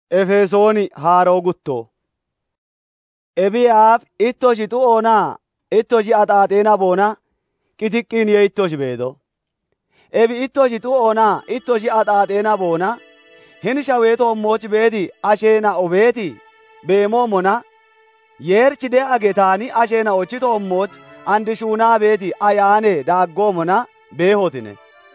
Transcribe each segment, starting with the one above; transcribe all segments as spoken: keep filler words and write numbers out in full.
Efesooni haaroo guttoo. Ebiyaaf ittoshi xu'oonaa ittoshi axaaxeena boona qitiqqin ye ittoshi beedo. Ebi ittoshi xu'oonaa ittoshi axaaxeena boona hin shaweeto ommoch beeti asheena obeeti beemo mona yerchi de agetaani asheena ochito ommoch andi shuunaa beeti ayaane daaggoo mona beehotine.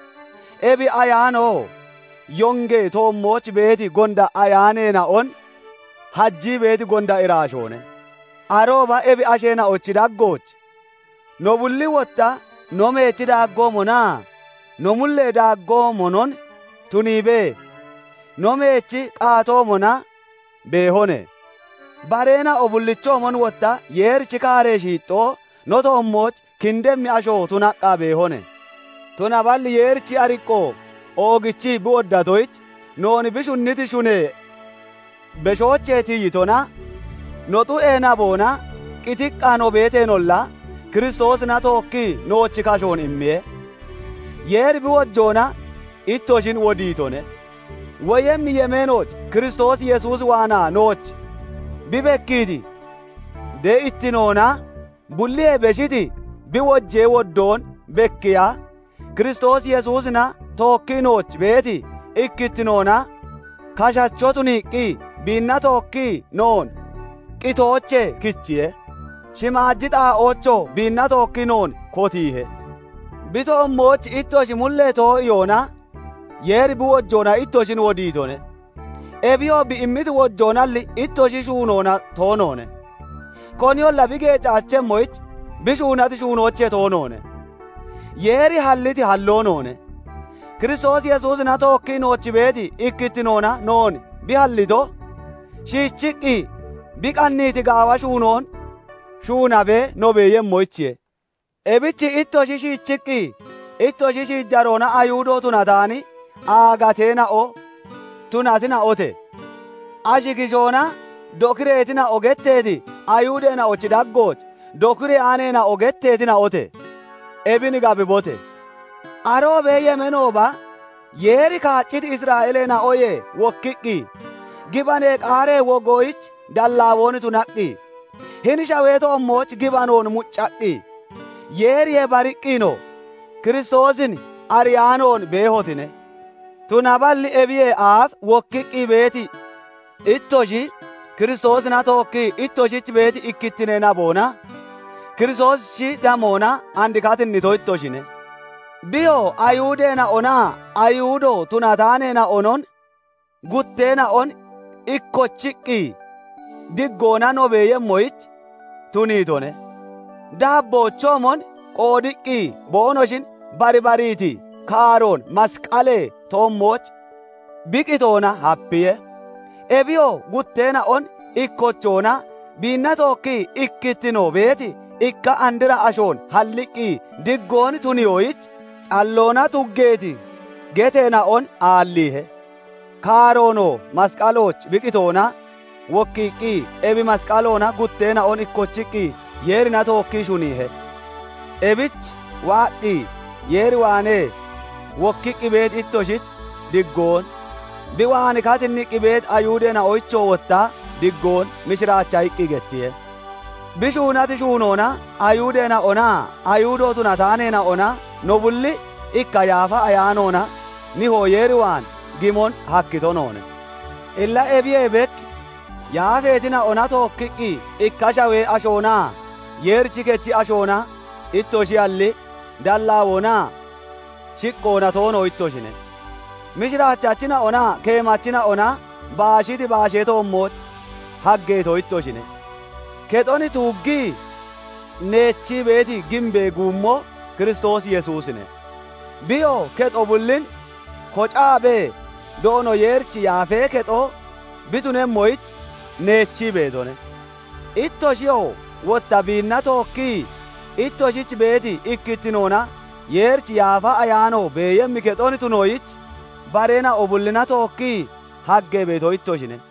Ebi ayaanoo yonge toommoch beeti gonda ayaaneena on hajjii beeti gonda iraashoone. Arooba ebi asheena ochi daggooch no bulli wotta no meechi daaggoo monaa no mullee daaggoo monon tuniibee no meechi qaatoo mona beehone. Bareena obullichoomon wotta yeerchi kaaree shiixxoo no toommoch kindemmi ashoo tunaqqaa beehone. Tuna balli yeerchi ariqqoo oogichi biwoddatoyich nooni bishunniti shunee beshoocheetii yitona no xu'eena boona qitiqqaa no beeteenolla Kiristoos na tookkii noochi kashoon immiye. Yeeri biwojjoona ittoshin wodiitone. Woyemmi yemeenoch Kiristoos Yesuus waanaa nooch bibekkiiti de ittinoona bullie beshiti biwojjee woddoon bekkiya Kiristoos Yesuusna tookkii nooch beeti ikkittinoona kashachotuniiqqi biinna tookkii noon qitooche kichiye shimaajji xaa'oocho biinna tookkii noon kotiihe. Bito ommoch ittoshi mullee too'iyoona yeeri biwojjoona ittoshin wodiitone. Ebiyoo bi'immiti wojjoonalli ittoshi shuunoona toonoone. Konyolla bigeecaachemmoich bishuunati shuunooche toonoone. Yeeri halliti halloonoone. Kiristoos Yesuus na tookkii noochi beeti ikkittinoona noon bihallito shiichiqqi biqanniiti gaawa shuunoon shuunabee no beeyemmoichiye. Ebichi ittoshi shiichiqqi ittoshi shiijjaroona ayuudoo tunataani aagateena'o tunatina'ote. Ashikishoona dokireetina ogetteeti ayuudeena ochi daggooch dokire aaneena ogetteetina'ote. Ebini gabibote. Aroobee yemenooba yeeri kaacciti Israa'eleena oye wokkiqqi gibanee qaaree wogoyich dallaawooni tunaqqi hin shaweeto ommoch gibanoon muccaqqi yeeriyee bariqqino Kiristoosin ariyaanoon beehotine. Tunaballi ebiyee aaf wokkiqqi beeti ittoshi Kiristoosina tookkii ittoshich beeti ikkittineena boona Kiristoosichi damoona andikatinnito ittoshine. Biyo ayuudeena onaa ayuudoo tunataaneena onon gutteena on ikkochiqqi diggoona no beeyemmoich tuniitone. Daabboochoomon qoodiqqi boonoshin baribariiti kaaroon masqalee toommoch biqitoona happiye. Ebiyoo gutteena on ikkochoona biinna tookkii ikkittino beeti ikka andira ashoon halliqqi diggoon tuniyoyich calloona tuggeeti geteena on aalliihe. Kaaroonoo masqalooch biqitoona wokkiiqqi ebi masqaloona gutteena on ikkochiqqi yeerina tookkii shuniihe. Ebich waaqqi yeeri waanee wokkiqqi beet ittoshich diggoon bi waani katinniqqi beet ayuudeena oyichoo wottaa diggoon mishiraacha hiqqi gettiye. Bishuunati shuunoona ayuudeena onaa ayuudoo tunataaneena ona no bulli ikka yaafa ayaanoona nihoo yeeri waan gimon hakkitonoone. Illa ebiyee bek yaafeetina ona tookkiqqi ikka shawee ashoonaa yeerchi kechi ashoona ittoshi alli dallaawonaa shiqqoona toono ittoshine. Mishiraachachina onaa keemachina onaa baashiti baasheeto ommoch haggeeto ittoshine. Kexoni tuuggii neechii beeti gimbee guummoo Kiristoos Yesuusine. Biyo kexo bullin kocaabee doono yeerchi yaafee kexoo bitunemmoich neechii beetone. Ittoshiyoo wotta biinna tookkii ittoshich beeti ikkittinoona yeerchi yaafa ayaanoo beeyemmi kexoni tunoyich bareena obullina tookkii haggee beeto ittoshine.